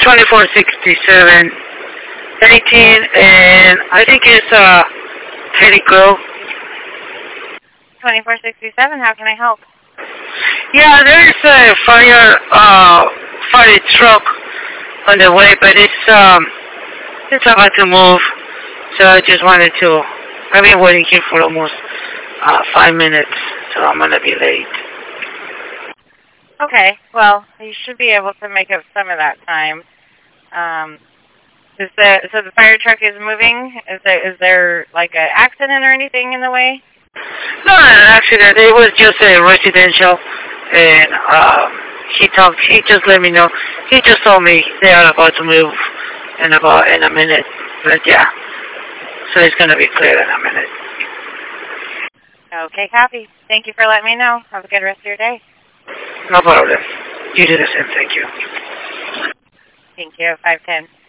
2467 18, and I think it's Petty Grove. 2467, how can I help? Yeah, there's a fire truck on the way, but it's about to move. So I just wanted to. I've been waiting here for almost 5 minutes, so I'm gonna be late. Okay, well, you should be able to make up some of that time. So the fire truck is moving? Is there like an accident or anything in the way? No, an accident. It was just a residential, and he just let me know. He just told me they are about to move in a minute. But yeah, so it's gonna be clear in a minute. Okay, copy. Thank you for letting me know. Have a good rest of your day. No problem. You do the same. Thank you. Thank you. 510.